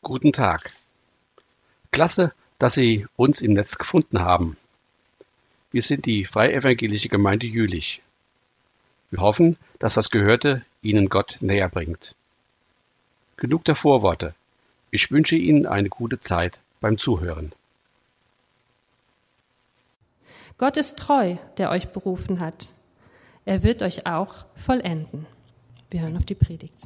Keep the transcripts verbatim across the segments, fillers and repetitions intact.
Guten Tag. Klasse, dass Sie uns im Netz gefunden haben. Wir sind die Freie Evangelische Gemeinde Jülich. Wir hoffen, dass das Gehörte Ihnen Gott näher bringt. Genug der Vorworte. Ich wünsche Ihnen eine gute Zeit beim Zuhören. Gott ist treu, der euch berufen hat. Er wird euch auch vollenden. Wir hören auf die Predigt.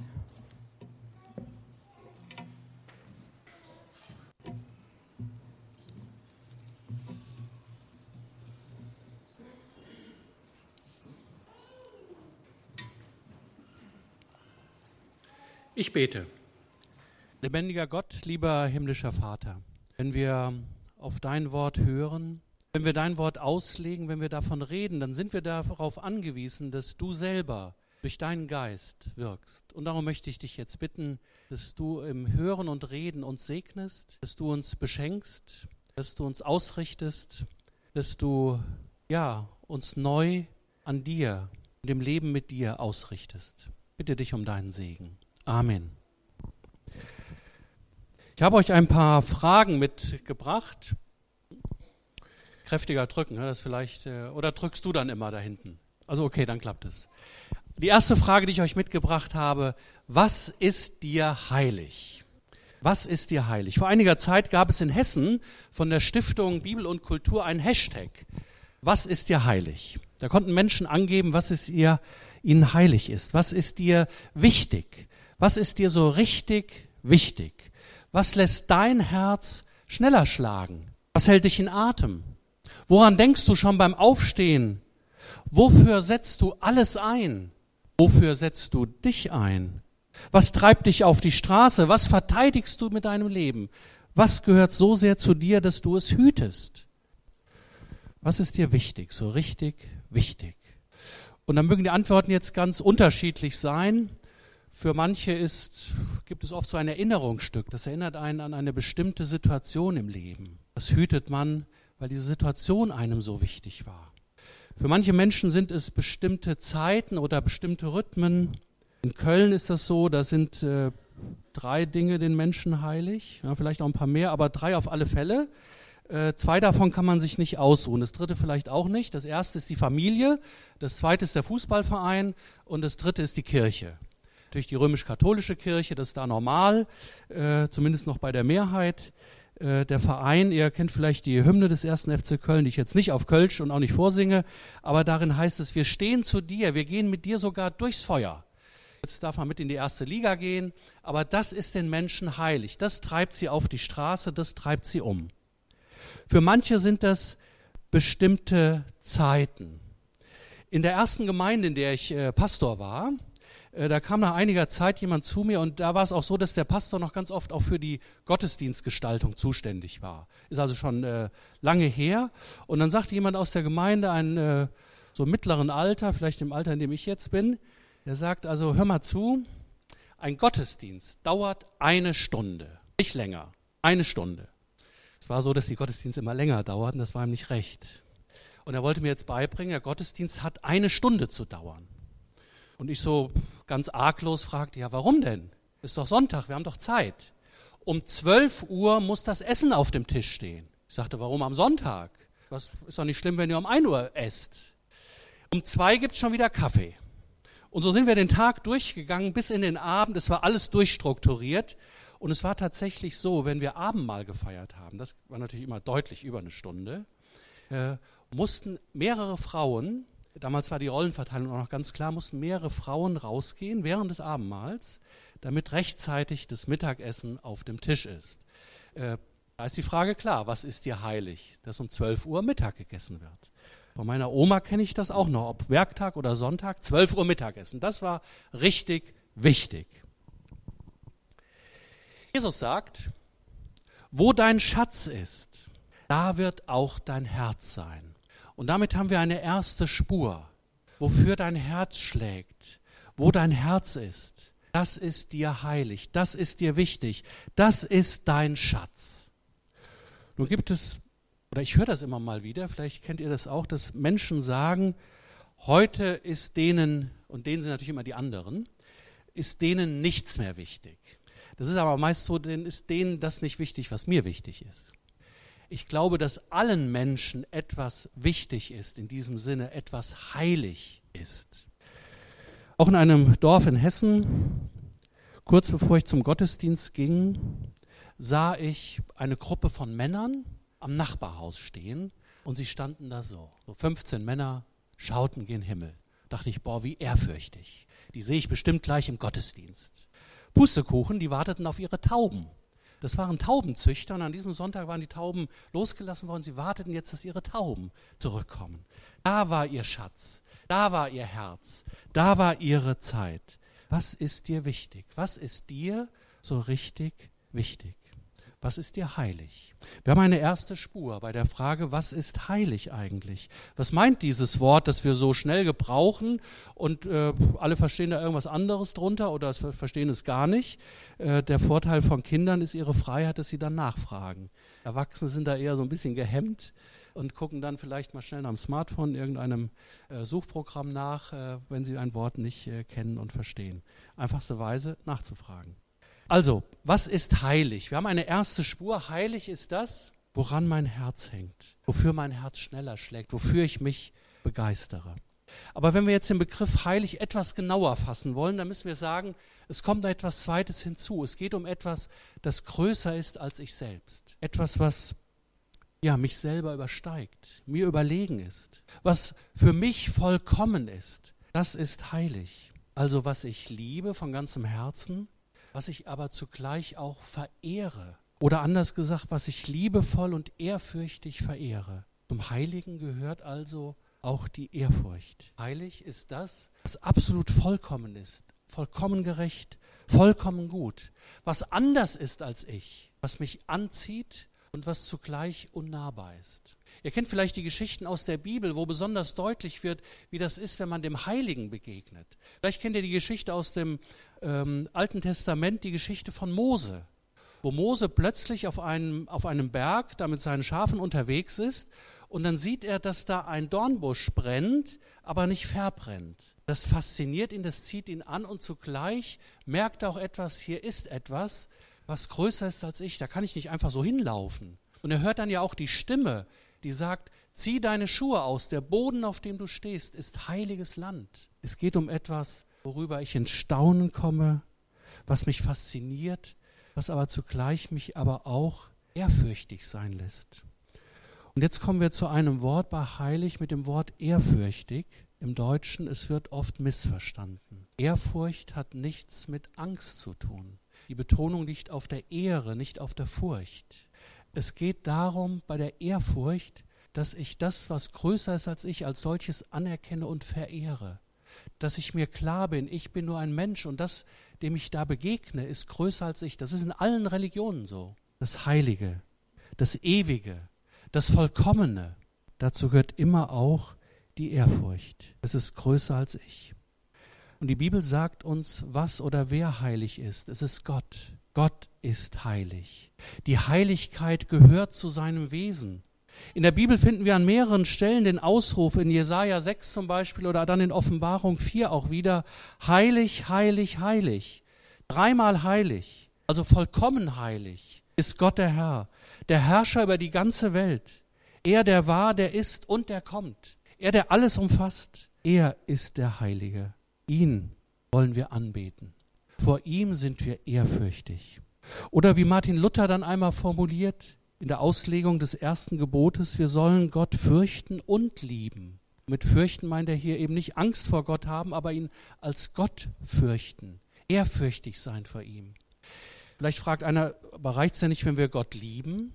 Ich bete. Lebendiger Gott, lieber himmlischer Vater, wenn wir auf dein Wort hören, wenn wir dein Wort auslegen, wenn wir davon reden, dann sind wir darauf angewiesen, dass du selber durch deinen Geist wirkst. Und darum möchte ich dich jetzt bitten, dass du im Hören und Reden uns segnest, dass du uns beschenkst, dass du uns ausrichtest, dass du ja, uns neu an dir und dem Leben mit dir ausrichtest. Bitte dich um deinen Segen. Amen. Ich habe euch ein paar Fragen mitgebracht. Kräftiger drücken, das vielleicht, oder drückst du dann immer da hinten? Also okay, dann klappt es. Die erste Frage, die ich euch mitgebracht habe: Was ist dir heilig? Was ist dir heilig? Vor einiger Zeit gab es in Hessen von der Stiftung Bibel und Kultur einen Hashtag. Was ist dir heilig? Da konnten Menschen angeben, was es ihr, ihnen heilig ist. Was ist dir wichtig? Was ist dir so richtig wichtig? Was lässt dein Herz schneller schlagen? Was hält dich in Atem? Woran denkst du schon beim Aufstehen? Wofür setzt du alles ein? Wofür setzt du dich ein? Was treibt dich auf die Straße? Was verteidigst du mit deinem Leben? Was gehört so sehr zu dir, dass du es hütest? Was ist dir wichtig, so richtig wichtig? Und dann mögen die Antworten jetzt ganz unterschiedlich sein. Für manche ist, gibt es oft so ein Erinnerungsstück, das erinnert einen an eine bestimmte Situation im Leben. Das hütet man, weil diese Situation einem so wichtig war. Für manche Menschen sind es bestimmte Zeiten oder bestimmte Rhythmen. In Köln ist das so, da sind äh, drei Dinge den Menschen heilig, ja, vielleicht auch ein paar mehr, aber drei auf alle Fälle. Äh, zwei davon kann man sich nicht ausruhen, das dritte vielleicht auch nicht. Das erste ist die Familie, das zweite ist der Fußballverein und das dritte ist die Kirche. Durch die römisch-katholische Kirche, das ist da normal, äh, zumindest noch bei der Mehrheit. Äh, der Verein, ihr kennt vielleicht die Hymne des ersten F C Köln, die ich jetzt nicht auf Kölsch und auch nicht vorsinge, aber darin heißt es: Wir stehen zu dir, wir gehen mit dir sogar durchs Feuer. Jetzt darf man mit in die erste Liga gehen, aber das ist den Menschen heilig. Das treibt sie auf die Straße, das treibt sie um. Für manche sind das bestimmte Zeiten. In der ersten Gemeinde, in der ich äh, Pastor war, da kam nach einiger Zeit jemand zu mir und da war es auch so, dass der Pastor noch ganz oft auch für die Gottesdienstgestaltung zuständig war. Ist also schon äh, lange her. Und dann sagte jemand aus der Gemeinde, ein äh, so mittleren Alter, vielleicht im Alter, in dem ich jetzt bin, der sagt also: Hör mal zu, ein Gottesdienst dauert eine Stunde, nicht länger, eine Stunde. Es war so, dass die Gottesdienste immer länger dauerten, das war ihm nicht recht. Und er wollte mir jetzt beibringen, der Gottesdienst hat eine Stunde zu dauern. Und ich so ganz arglos fragte: Ja, warum denn? Ist doch Sonntag, wir haben doch Zeit. Um zwölf Uhr muss das Essen auf dem Tisch stehen. Ich sagte: Warum am Sonntag? Das ist doch nicht schlimm, wenn ihr um ein Uhr esst. Um zwei gibt es schon wieder Kaffee. Und so sind wir den Tag durchgegangen bis in den Abend. Es war alles durchstrukturiert. Und es war tatsächlich so, wenn wir Abendmahl gefeiert haben, das war natürlich immer deutlich über eine Stunde, äh, mussten mehrere Frauen, damals war die Rollenverteilung auch noch ganz klar, mussten mehrere Frauen rausgehen während des Abendmahls, damit rechtzeitig das Mittagessen auf dem Tisch ist. Äh, da ist die Frage klar: Was ist dir heilig? Dass um zwölf Uhr Mittag gegessen wird. Von meiner Oma kenne ich das auch noch, ob Werktag oder Sonntag, zwölf Uhr Mittagessen. Das war richtig wichtig. Jesus sagt: Wo dein Schatz ist, da wird auch dein Herz sein. Und damit haben wir eine erste Spur, wofür dein Herz schlägt, wo dein Herz ist. Das ist dir heilig, das ist dir wichtig, das ist dein Schatz. Nun gibt es, oder ich höre das immer mal wieder, vielleicht kennt ihr das auch, dass Menschen sagen: Heute ist denen, und denen sind natürlich immer die anderen, ist denen nichts mehr wichtig. Das ist aber meist so, denn ist denen das nicht wichtig, was mir wichtig ist. Ich glaube, dass allen Menschen etwas wichtig ist, in diesem Sinne etwas heilig ist. Auch in einem Dorf in Hessen, kurz bevor ich zum Gottesdienst ging, sah ich eine Gruppe von Männern am Nachbarhaus stehen und sie standen da so. So fünfzehn Männer schauten gen Himmel. Dachte ich, boah, wie ehrfürchtig. Die sehe ich bestimmt gleich im Gottesdienst. Pustekuchen, die warteten auf ihre Tauben. Das waren Taubenzüchter und an diesem Sonntag waren die Tauben losgelassen worden. Sie warteten jetzt, dass ihre Tauben zurückkommen. Da war ihr Schatz, da war ihr Herz, da war ihre Zeit. Was ist dir wichtig? Was ist dir so richtig wichtig? Was ist dir heilig? Wir haben eine erste Spur bei der Frage, was ist heilig eigentlich? Was meint dieses Wort, das wir so schnell gebrauchen und äh, alle verstehen da irgendwas anderes drunter oder verstehen es gar nicht? Äh, der Vorteil von Kindern ist ihre Freiheit, dass sie dann nachfragen. Erwachsene sind da eher so ein bisschen gehemmt und gucken dann vielleicht mal schnell am Smartphone in irgendeinem äh, Suchprogramm nach, äh, wenn sie ein Wort nicht äh, kennen und verstehen. Einfachste Weise nachzufragen. Also, was ist heilig? Wir haben eine erste Spur. Heilig ist das, woran mein Herz hängt, wofür mein Herz schneller schlägt, wofür ich mich begeistere. Aber wenn wir jetzt den Begriff heilig etwas genauer fassen wollen, dann müssen wir sagen, es kommt noch etwas Zweites hinzu. Es geht um etwas, das größer ist als ich selbst. Etwas, was ja, mich selber übersteigt, mir überlegen ist, was für mich vollkommen ist. Das ist heilig. Also was ich liebe von ganzem Herzen, was ich aber zugleich auch verehre. Oder anders gesagt, was ich liebevoll und ehrfürchtig verehre. Zum Heiligen gehört also auch die Ehrfurcht. Heilig ist das, was absolut vollkommen ist, vollkommen gerecht, vollkommen gut, was anders ist als ich, was mich anzieht und was zugleich unnahbar ist. Ihr kennt vielleicht die Geschichten aus der Bibel, wo besonders deutlich wird, wie das ist, wenn man dem Heiligen begegnet. Vielleicht kennt ihr die Geschichte aus dem ähm, Alten Testament, die Geschichte von Mose, wo Mose plötzlich auf einem, auf einem Berg da mit seinen Schafen unterwegs ist und dann sieht er, dass da ein Dornbusch brennt, aber nicht verbrennt. Das fasziniert ihn, das zieht ihn an und zugleich merkt er auch etwas, hier ist etwas, was größer ist als ich, da kann ich nicht einfach so hinlaufen. Und er hört dann ja auch die Stimme, die sagt, zieh deine Schuhe aus, der Boden, auf dem du stehst, ist heiliges Land. Es geht um etwas, worüber ich ins Staunen komme, was mich fasziniert, was aber zugleich mich aber auch ehrfürchtig sein lässt. Und jetzt kommen wir zu einem Wort bei heilig mit dem Wort ehrfürchtig. Im Deutschen, es wird oft missverstanden. Ehrfurcht hat nichts mit Angst zu tun. Die Betonung liegt auf der Ehre, nicht auf der Furcht. Es geht darum, bei der Ehrfurcht, dass ich das, was größer ist als ich, als solches anerkenne und verehre. Dass ich mir klar bin, ich bin nur ein Mensch und das, dem ich da begegne, ist größer als ich. Das ist in allen Religionen so. Das Heilige, das Ewige, das Vollkommene. Dazu gehört immer auch die Ehrfurcht. Es ist größer als ich. Und die Bibel sagt uns, was oder wer heilig ist. Es ist Gott. Gott ist heilig. Die Heiligkeit gehört zu seinem Wesen. In der Bibel finden wir an mehreren Stellen den Ausruf, in Jesaja sechs zum Beispiel oder dann in Offenbarung vier auch wieder, heilig, heilig, heilig. Dreimal heilig, also vollkommen heilig, ist Gott der Herr, der Herrscher über die ganze Welt. Er, der war, der ist und der kommt. Er, der alles umfasst. Er ist der Heilige. Ihn wollen wir anbeten. Vor ihm sind wir ehrfürchtig. Oder wie Martin Luther dann einmal formuliert, in der Auslegung des ersten Gebotes, wir sollen Gott fürchten und lieben. Mit fürchten meint er hier eben nicht Angst vor Gott haben, aber ihn als Gott fürchten, ehrfürchtig sein vor ihm. Vielleicht fragt einer, aber reicht es ja nicht, wenn wir Gott lieben?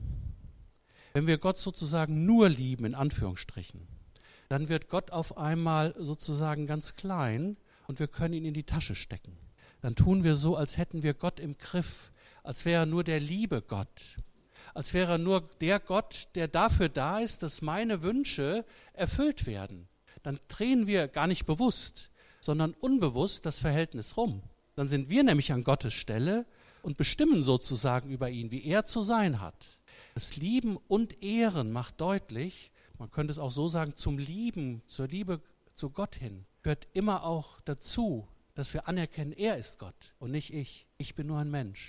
Wenn wir Gott sozusagen nur lieben, in Anführungsstrichen, dann wird Gott auf einmal sozusagen ganz klein und wir können ihn in die Tasche stecken. Dann tun wir so, als hätten wir Gott im Griff, als wäre er nur der liebe Gott, als wäre er nur der Gott, der dafür da ist, dass meine Wünsche erfüllt werden. Dann drehen wir gar nicht bewusst, sondern unbewusst das Verhältnis rum. Dann sind wir nämlich an Gottes Stelle und bestimmen sozusagen über ihn, wie er zu sein hat. Das Lieben und Ehren macht deutlich, man könnte es auch so sagen, zum Lieben, zur Liebe zu Gott hin, gehört immer auch dazu, dass wir anerkennen, er ist Gott und nicht ich. Ich bin nur ein Mensch.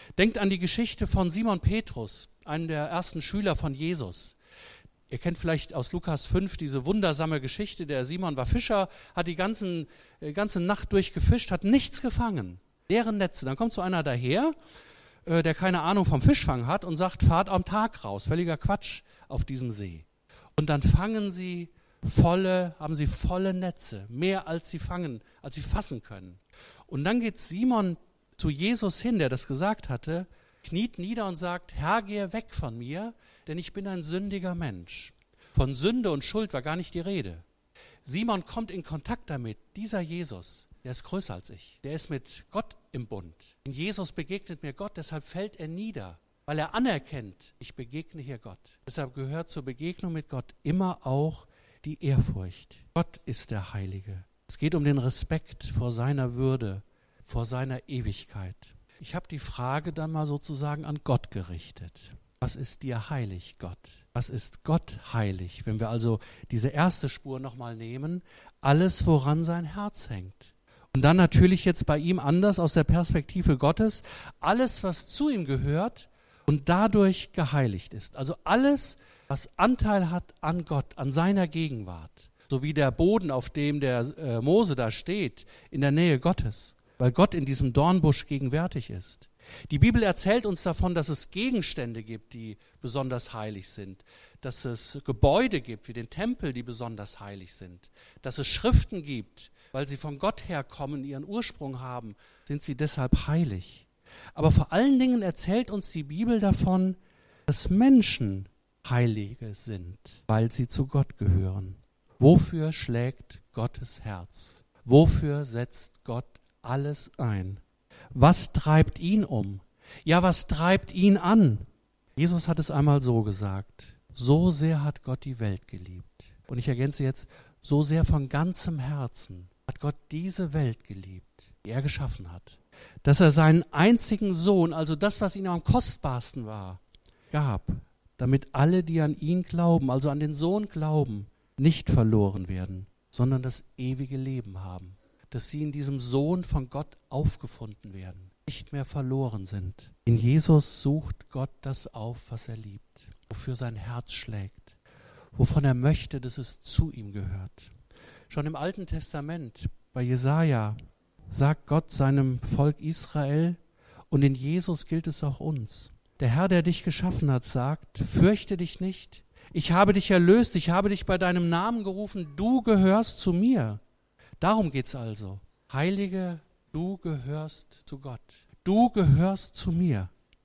Denkt an die Geschichte von Simon Petrus, einem der ersten Schüler von Jesus. Ihr kennt vielleicht aus Lukas fünf diese wundersame Geschichte. Der Simon war Fischer, hat die ganzen, die ganze Nacht durchgefischt, hat nichts gefangen. Leere Netze. Dann kommt so einer daher, äh, der keine Ahnung vom Fischfang hat und sagt, fahrt am Tag raus. Völliger Quatsch auf diesem See. Und dann fangen sie volle, haben sie volle Netze. Mehr als sie fangen, als sie fassen können. Und dann geht Simon zu Jesus hin, der das gesagt hatte, kniet nieder und sagt, Herr, gehe weg von mir, denn ich bin ein sündiger Mensch. Von Sünde und Schuld war gar nicht die Rede. Simon kommt in Kontakt damit. Dieser Jesus, der ist größer als ich. Der ist mit Gott im Bund. In Jesus begegnet mir Gott, deshalb fällt er nieder, weil er anerkennt, ich begegne hier Gott. Deshalb gehört zur Begegnung mit Gott immer auch die Ehrfurcht. Gott ist der Heilige. Es geht um den Respekt vor seiner Würde, vor seiner Ewigkeit. Ich habe die Frage dann mal sozusagen an Gott gerichtet. Was ist dir heilig, Gott? Was ist Gott heilig? Wenn wir also diese erste Spur nochmal nehmen, alles, woran sein Herz hängt. Und dann natürlich jetzt bei ihm anders aus der Perspektive Gottes, alles, was zu ihm gehört und dadurch geheiligt ist. Also alles, was Anteil hat an Gott, an seiner Gegenwart. So wie der Boden, auf dem der äh, Mose da steht, in der Nähe Gottes, weil Gott in diesem Dornbusch gegenwärtig ist. Die Bibel erzählt uns davon, dass es Gegenstände gibt, die besonders heilig sind, dass es Gebäude gibt, wie den Tempel, die besonders heilig sind, dass es Schriften gibt, weil sie von Gott herkommen, ihren Ursprung haben, sind sie deshalb heilig. Aber vor allen Dingen erzählt uns die Bibel davon, dass Menschen Heilige sind, weil sie zu Gott gehören. Wofür schlägt Gottes Herz? Wofür setzt Gott alles ein? Was treibt ihn um? Ja, was treibt ihn an? Jesus hat es einmal so gesagt, so sehr hat Gott die Welt geliebt. Und ich ergänze jetzt, so sehr von ganzem Herzen hat Gott diese Welt geliebt, die er geschaffen hat, dass er seinen einzigen Sohn, also das, was ihm am kostbarsten war, gab, damit alle, die an ihn glauben, also an den Sohn glauben, nicht verloren werden, sondern das ewige Leben haben. Dass sie in diesem Sohn von Gott aufgefunden werden, nicht mehr verloren sind. In Jesus sucht Gott das auf, was er liebt, wofür sein Herz schlägt, wovon er möchte, dass es zu ihm gehört. Schon im Alten Testament, bei Jesaja, sagt Gott seinem Volk Israel, und in Jesus gilt es auch uns. Der Herr, der dich geschaffen hat, sagt, fürchte dich nicht, ich habe dich erlöst, ich habe dich bei deinem Namen gerufen, du gehörst zu mir. Darum geht's also. Heilige, du gehörst zu Gott. Du gehörst zu mir.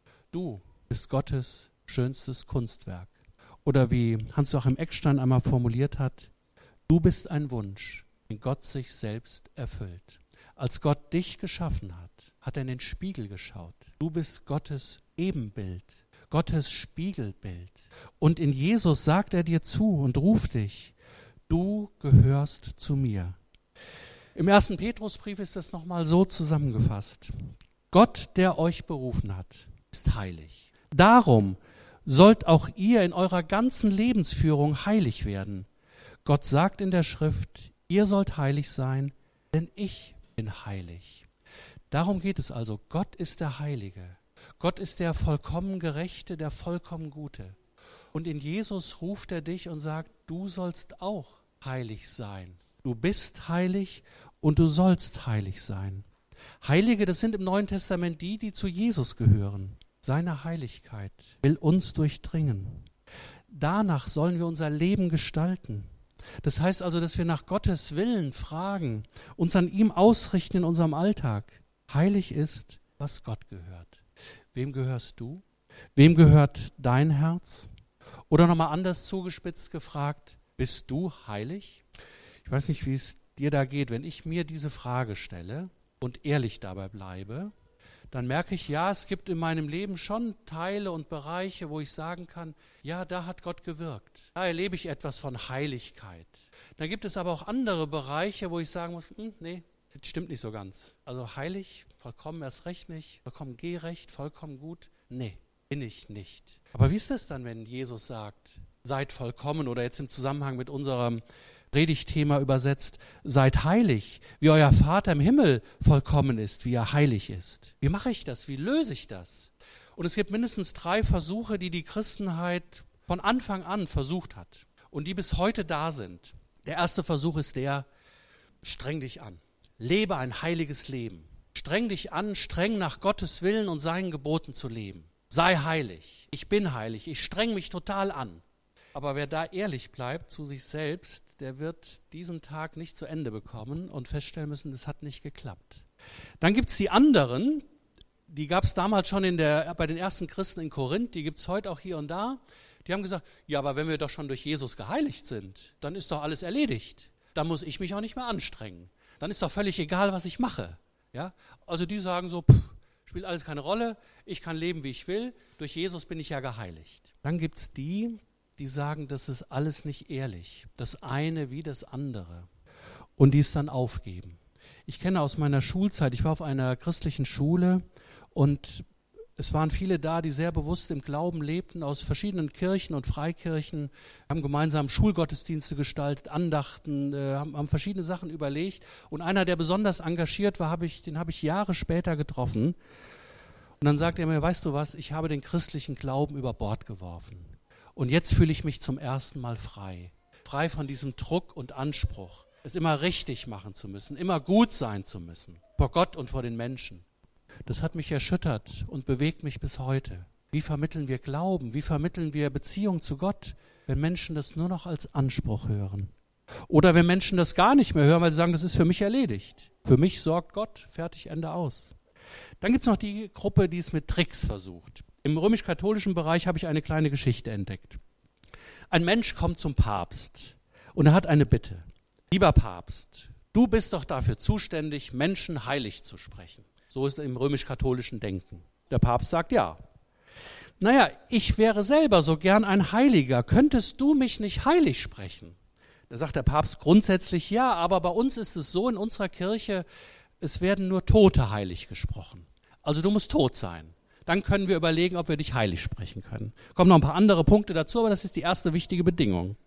Du bist Gottes schönstes Kunstwerk. Oder wie Hans-Joachim Eckstein einmal formuliert hat, du bist ein Wunsch, den Gott sich selbst erfüllt. Als Gott dich geschaffen hat, hat er in den Spiegel geschaut. Du bist Gottes Ebenbild, Gottes Spiegelbild. Und in Jesus sagt er dir zu und ruft dich, du gehörst zu mir. Im ersten Petrusbrief ist das nochmal so zusammengefasst. Gott, der euch berufen hat, ist heilig. Darum sollt auch ihr in eurer ganzen Lebensführung heilig werden. Gott sagt in der Schrift, ihr sollt heilig sein, denn ich bin heilig. Darum geht es also. Gott ist der Heilige. Gott ist der vollkommen Gerechte, der vollkommen Gute. Und in Jesus ruft er dich und sagt, du sollst auch heilig sein. Du bist heilig und du sollst heilig sein. Heilige, das sind im Neuen Testament die, die zu Jesus gehören. Seine Heiligkeit will uns durchdringen. Danach sollen wir unser Leben gestalten. Das heißt also, dass wir nach Gottes Willen fragen, uns an ihm ausrichten in unserem Alltag. Heilig ist, was Gott gehört. Wem gehörst du? Wem gehört dein Herz? Oder nochmal anders zugespitzt gefragt, bist du heilig? Ich weiß nicht, wie es dir da geht. Wenn ich mir diese Frage stelle und ehrlich dabei bleibe, dann merke ich, ja, es gibt in meinem Leben schon Teile und Bereiche, wo ich sagen kann, ja, da hat Gott gewirkt. Da erlebe ich etwas von Heiligkeit. Dann gibt es aber auch andere Bereiche, wo ich sagen muss, hm, nee, das stimmt nicht so ganz. Also heilig, vollkommen erst recht nicht, vollkommen gerecht, vollkommen gut, nee, bin ich nicht. Aber wie ist das dann, wenn Jesus sagt, seid vollkommen, oder jetzt im Zusammenhang mit unserem Predigtthema übersetzt, seid heilig, wie euer Vater im Himmel vollkommen ist, wie er heilig ist. Wie mache ich das? Wie löse ich das? Und es gibt mindestens drei Versuche, die die Christenheit von Anfang an versucht hat und die bis heute da sind. Der erste Versuch ist der, streng dich an. Lebe ein heiliges Leben. Streng dich an, streng nach Gottes Willen und seinen Geboten zu leben. Sei heilig. Ich bin heilig. Ich streng mich total an. Aber wer da ehrlich bleibt zu sich selbst, der wird diesen Tag nicht zu Ende bekommen und feststellen müssen, das hat nicht geklappt. Dann gibt es die anderen, die gab es damals schon in der, bei den ersten Christen in Korinth, die gibt es heute auch hier und da. Die haben gesagt, ja, aber wenn wir doch schon durch Jesus geheiligt sind, dann ist doch alles erledigt. Dann muss ich mich auch nicht mehr anstrengen. Dann ist doch völlig egal, was ich mache. Ja? Also die sagen so, pff, spielt alles keine Rolle, ich kann leben, wie ich will, durch Jesus bin ich ja geheiligt. Dann gibt es die, die sagen, das ist alles nicht ehrlich, das eine wie das andere und die es dann aufgeben. Ich kenne aus meiner Schulzeit, ich war auf einer christlichen Schule und es waren viele da, die sehr bewusst im Glauben lebten, aus verschiedenen Kirchen und Freikirchen, haben gemeinsam Schulgottesdienste gestaltet, Andachten, äh, haben, haben verschiedene Sachen überlegt. Und einer, der besonders engagiert war, hab ich, den habe ich Jahre später getroffen. Und dann sagte er mir, weißt du was, ich habe den christlichen Glauben über Bord geworfen. Und jetzt fühle ich mich zum ersten Mal frei. Frei von diesem Druck und Anspruch, es immer richtig machen zu müssen, immer gut sein zu müssen, vor Gott und vor den Menschen. Das hat mich erschüttert und bewegt mich bis heute. Wie vermitteln wir Glauben? Wie vermitteln wir Beziehung zu Gott, wenn Menschen das nur noch als Anspruch hören? Oder wenn Menschen das gar nicht mehr hören, weil sie sagen, das ist für mich erledigt. Für mich sorgt Gott, fertig, Ende aus. Dann gibt es noch die Gruppe, die es mit Tricks versucht. Im römisch-katholischen Bereich habe ich eine kleine Geschichte entdeckt. Ein Mensch kommt zum Papst und er hat eine Bitte. Lieber Papst, du bist doch dafür zuständig, Menschen heilig zu sprechen. So ist es im römisch-katholischen Denken. Der Papst sagt ja. Naja, ich wäre selber so gern ein Heiliger. Könntest du mich nicht heilig sprechen? Da sagt der Papst grundsätzlich ja, aber bei uns ist es so in unserer Kirche, es werden nur Tote heilig gesprochen. Also du musst tot sein. Dann können wir überlegen, ob wir dich heilig sprechen können. Kommen noch ein paar andere Punkte dazu, aber das ist die erste wichtige Bedingung.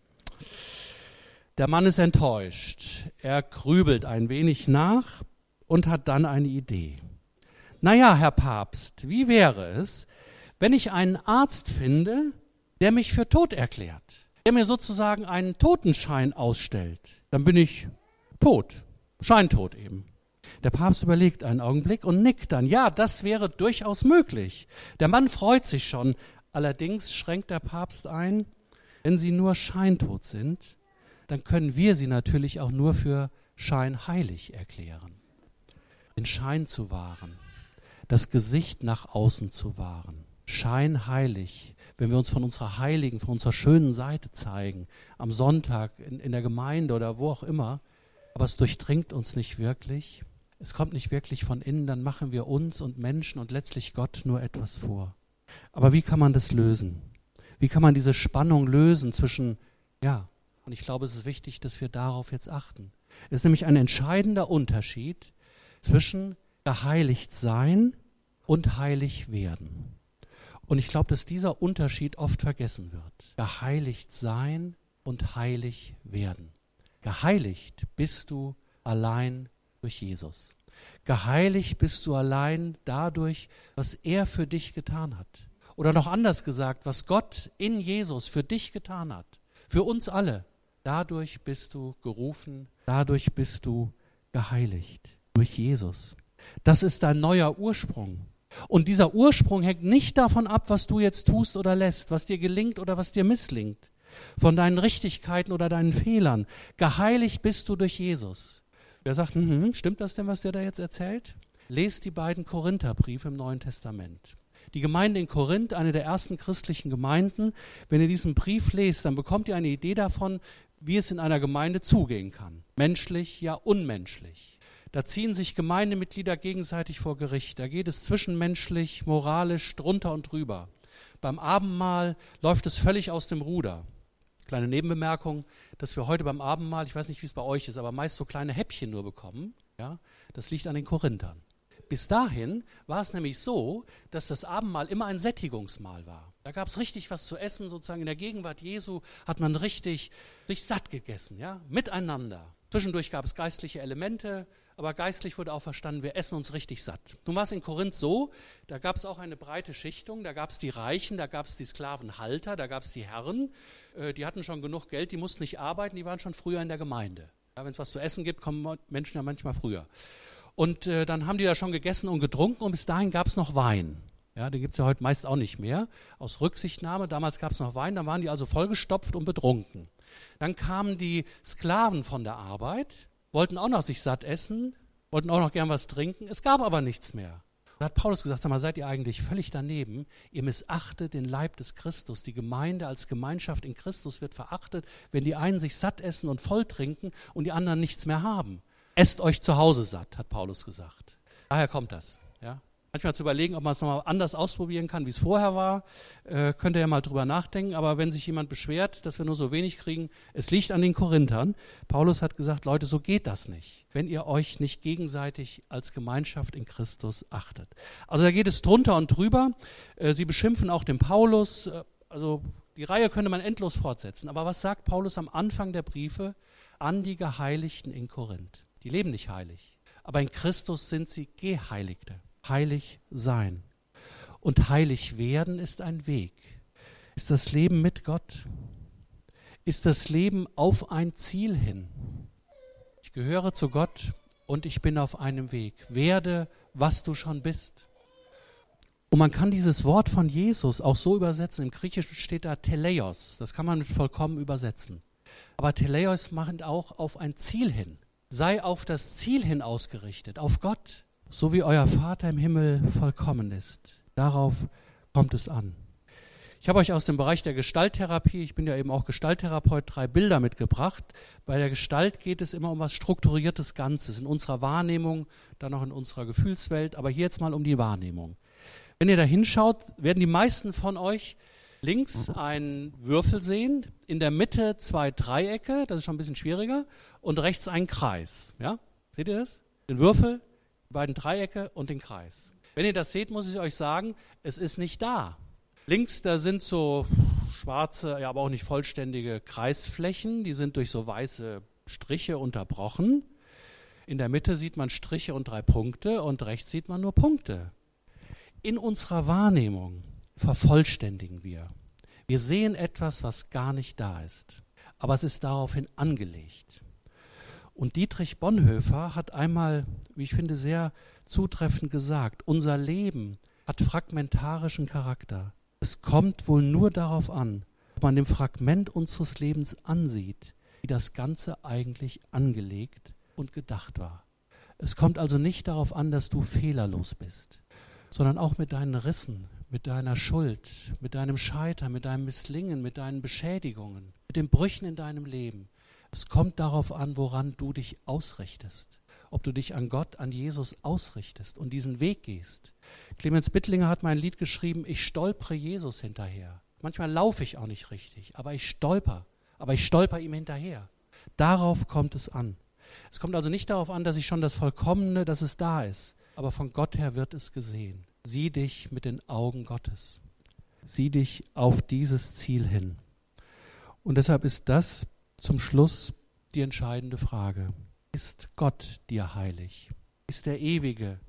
Der Mann ist enttäuscht. Er grübelt ein wenig nach und hat dann eine Idee. Naja, Herr Papst, wie wäre es, wenn ich einen Arzt finde, der mich für tot erklärt, der mir sozusagen einen Totenschein ausstellt? Dann bin ich tot, scheintot eben. Der Papst überlegt einen Augenblick und nickt dann. Ja, das wäre durchaus möglich. Der Mann freut sich schon. Allerdings schränkt der Papst ein, wenn sie nur scheintot sind, dann können wir sie natürlich auch nur für scheinheilig erklären. Den Schein zu wahren, das Gesicht nach außen zu wahren, scheinheilig, wenn wir uns von unserer heiligen, von unserer schönen Seite zeigen, am Sonntag in, in der Gemeinde oder wo auch immer, aber es durchdringt uns nicht wirklich, es kommt nicht wirklich von innen, dann machen wir uns und Menschen und letztlich Gott nur etwas vor. Aber wie kann man das lösen? Wie kann man diese Spannung lösen zwischen, ja, und ich glaube, es ist wichtig, dass wir darauf jetzt achten. Es ist nämlich ein entscheidender Unterschied zwischen geheiligt sein und heilig werden. Und ich glaube, dass dieser Unterschied oft vergessen wird. Geheiligt sein und heilig werden. Geheiligt bist du allein durch Jesus. Geheiligt bist du allein dadurch, was er für dich getan hat. Oder noch anders gesagt, was Gott in Jesus für dich getan hat. Für uns alle. Dadurch bist du gerufen, dadurch bist du geheiligt. Durch Jesus. Das ist dein neuer Ursprung. Und dieser Ursprung hängt nicht davon ab, was du jetzt tust oder lässt, was dir gelingt oder was dir misslingt, von deinen Richtigkeiten oder deinen Fehlern. Geheiligt bist du durch Jesus. Wer sagt, hm, stimmt das denn, was der da jetzt erzählt? Lest die beiden Korintherbriefe im Neuen Testament. Die Gemeinde in Korinth, eine der ersten christlichen Gemeinden, wenn ihr diesen Brief lest, dann bekommt ihr eine Idee davon, wie es in einer Gemeinde zugehen kann. Menschlich, ja unmenschlich. Da ziehen sich Gemeindemitglieder gegenseitig vor Gericht. Da geht es zwischenmenschlich, moralisch drunter und drüber. Beim Abendmahl läuft es völlig aus dem Ruder. Kleine Nebenbemerkung, dass wir heute beim Abendmahl, ich weiß nicht, wie es bei euch ist, aber meist so kleine Häppchen nur bekommen. Ja, das liegt an den Korinthern. Bis dahin war es nämlich so, dass das Abendmahl immer ein Sättigungsmahl war. Da gab es richtig was zu essen, sozusagen in der Gegenwart Jesu hat man richtig sich satt gegessen, ja, miteinander. Zwischendurch gab es geistliche Elemente, aber geistlich wurde auch verstanden, wir essen uns richtig satt. Nun war es in Korinth so, da gab es auch eine breite Schichtung, da gab es die Reichen, da gab es die Sklavenhalter, da gab es die Herren, äh, die hatten schon genug Geld, die mussten nicht arbeiten, die waren schon früher in der Gemeinde. Ja, wenn es was zu essen gibt, kommen Menschen ja manchmal früher. Und äh, dann haben die da schon gegessen und getrunken und bis dahin gab es noch Wein. Ja, den gibt es ja heute meist auch nicht mehr, aus Rücksichtnahme. Damals gab es noch Wein, dann waren die also vollgestopft und betrunken. Dann kamen die Sklaven von der Arbeit, wollten auch noch sich satt essen, wollten auch noch gern was trinken. Es gab aber nichts mehr. Da hat Paulus gesagt, sag mal, seid ihr eigentlich völlig daneben? Ihr missachtet den Leib des Christus. Die Gemeinde als Gemeinschaft in Christus wird verachtet, wenn die einen sich satt essen und voll trinken und die anderen nichts mehr haben. Esst euch zu Hause satt, hat Paulus gesagt. Daher kommt das. Ja? Manchmal zu überlegen, ob man es nochmal anders ausprobieren kann, wie es vorher war, äh, könnt ihr ja mal drüber nachdenken. Aber wenn sich jemand beschwert, dass wir nur so wenig kriegen, es liegt an den Korinthern. Paulus hat gesagt, Leute, so geht das nicht, wenn ihr euch nicht gegenseitig als Gemeinschaft in Christus achtet. Also da geht es drunter und drüber. Äh, sie beschimpfen auch den Paulus. Äh, also die Reihe könnte man endlos fortsetzen. Aber was sagt Paulus am Anfang der Briefe an die Geheiligten in Korinth? Die leben nicht heilig, aber in Christus sind sie Geheiligte. Heilig sein. Und heilig werden ist ein Weg. Ist das Leben mit Gott? Ist das Leben auf ein Ziel hin? Ich gehöre zu Gott und ich bin auf einem Weg. Werde, was du schon bist. Und man kann dieses Wort von Jesus auch so übersetzen. Im Griechischen steht da Teleios. Das kann man mit vollkommen übersetzen. Aber Teleios macht auch auf ein Ziel hin. Sei auf das Ziel hin ausgerichtet, auf Gott. So wie euer Vater im Himmel vollkommen ist. Darauf kommt es an. Ich habe euch aus dem Bereich der Gestalttherapie, ich bin ja eben auch Gestalttherapeut, drei Bilder mitgebracht. Bei der Gestalt geht es immer um was strukturiertes Ganzes, in unserer Wahrnehmung, dann auch in unserer Gefühlswelt, aber hier jetzt mal um die Wahrnehmung. Wenn ihr da hinschaut, werden die meisten von euch links einen Würfel sehen, in der Mitte zwei Dreiecke, das ist schon ein bisschen schwieriger, und rechts einen Kreis. Ja? Seht ihr das? Den Würfel, die beiden Dreiecke und den Kreis. Wenn ihr das seht, muss ich euch sagen, es ist nicht da. Links, da sind so schwarze, ja, aber auch nicht vollständige Kreisflächen, die sind durch so weiße Striche unterbrochen. In der Mitte sieht man Striche und drei Punkte und rechts sieht man nur Punkte. In unserer Wahrnehmung vervollständigen wir. Wir sehen etwas, was gar nicht da ist, aber es ist daraufhin angelegt. Und Dietrich Bonhoeffer hat einmal, wie ich finde, sehr zutreffend gesagt, unser Leben hat fragmentarischen Charakter. Es kommt wohl nur darauf an, ob man dem Fragment unseres Lebens ansieht, wie das Ganze eigentlich angelegt und gedacht war. Es kommt also nicht darauf an, dass du fehlerlos bist, sondern auch mit deinen Rissen, mit deiner Schuld, mit deinem Scheitern, mit deinem Misslingen, mit deinen Beschädigungen, mit den Brüchen in deinem Leben. Es kommt darauf an, woran du dich ausrichtest. Ob du dich an Gott, an Jesus ausrichtest und diesen Weg gehst. Clemens Bittlinger hat mal ein Lied geschrieben, ich stolpere Jesus hinterher. Manchmal laufe ich auch nicht richtig, aber ich stolper, aber ich stolper ihm hinterher. Darauf kommt es an. Es kommt also nicht darauf an, dass ich schon das Vollkommene, dass es da ist, aber von Gott her wird es gesehen. Sieh dich mit den Augen Gottes. Sieh dich auf dieses Ziel hin. Und deshalb ist das zum Schluss die entscheidende Frage. Ist Gott dir heilig? Ist der Ewige,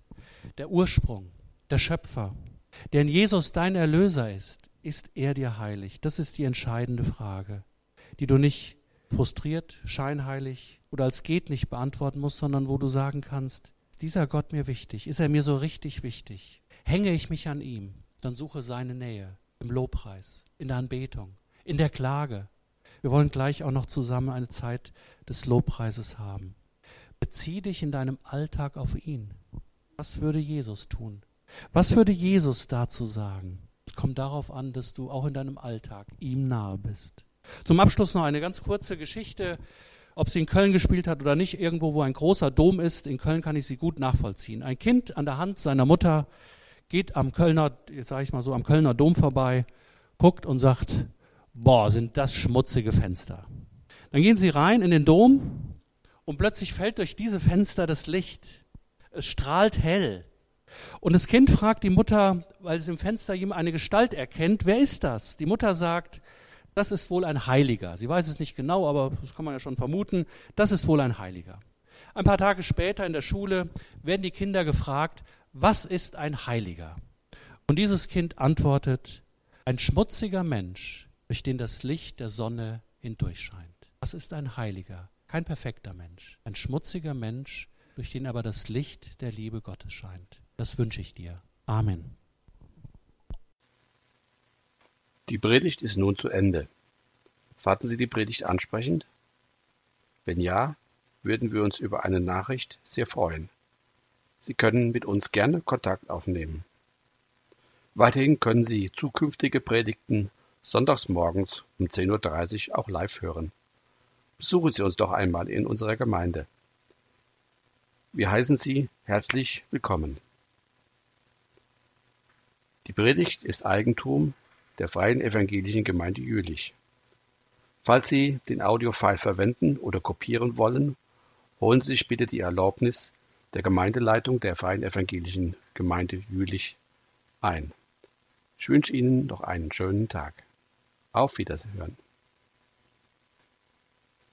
der Ursprung, der Schöpfer, der in Jesus dein Erlöser ist, ist er dir heilig? Das ist die entscheidende Frage, die du nicht frustriert, scheinheilig oder als geht nicht beantworten musst, sondern wo du sagen kannst, dieser Gott mir wichtig, ist er mir so richtig wichtig? Hänge ich mich an ihm, dann suche seine Nähe im Lobpreis, in der Anbetung, in der Klage. Wir wollen gleich auch noch zusammen eine Zeit des Lobpreises haben. Bezieh dich in deinem Alltag auf ihn. Was würde Jesus tun? Was würde Jesus dazu sagen? Es kommt darauf an, dass du auch in deinem Alltag ihm nahe bist. Zum Abschluss noch eine ganz kurze Geschichte, ob sie in Köln gespielt hat oder nicht, irgendwo, wo ein großer Dom ist. In Köln kann ich sie gut nachvollziehen. Ein Kind an der Hand seiner Mutter geht am Kölner, jetzt sage ich mal so, am Kölner Dom vorbei, guckt und sagt, boah, sind das schmutzige Fenster. Dann gehen sie rein in den Dom und plötzlich fällt durch diese Fenster das Licht Es strahlt hell. Und das Kind fragt die Mutter, weil es im Fenster ihm eine Gestalt erkennt, wer ist das? Die Mutter sagt, das ist wohl ein Heiliger. Sie weiß es nicht genau, aber das kann man ja schon vermuten. Das ist wohl ein Heiliger. Ein paar Tage später in der Schule werden die Kinder gefragt, was ist ein Heiliger? Und dieses Kind antwortet, ein schmutziger Mensch, durch den das Licht der Sonne hindurchscheint. Das ist ein Heiliger, kein perfekter Mensch. Ein schmutziger Mensch, durch den aber das Licht der Liebe Gottes scheint. Das wünsche ich dir. Amen. Die Predigt ist nun zu Ende. Fanden Sie die Predigt ansprechend? Wenn ja, würden wir uns über eine Nachricht sehr freuen. Sie können mit uns gerne Kontakt aufnehmen. Weiterhin können Sie zukünftige Predigten sonntags morgens um zehn Uhr dreißig auch live hören. Besuchen Sie uns doch einmal in unserer Gemeinde. Wir heißen Sie herzlich willkommen. Die Predigt ist Eigentum der Freien Evangelischen Gemeinde Jülich. Falls Sie den Audiofile verwenden oder kopieren wollen, holen Sie sich bitte die Erlaubnis der Gemeindeleitung der Freien Evangelischen Gemeinde Jülich ein. Ich wünsche Ihnen noch einen schönen Tag. Auf Wiedersehen.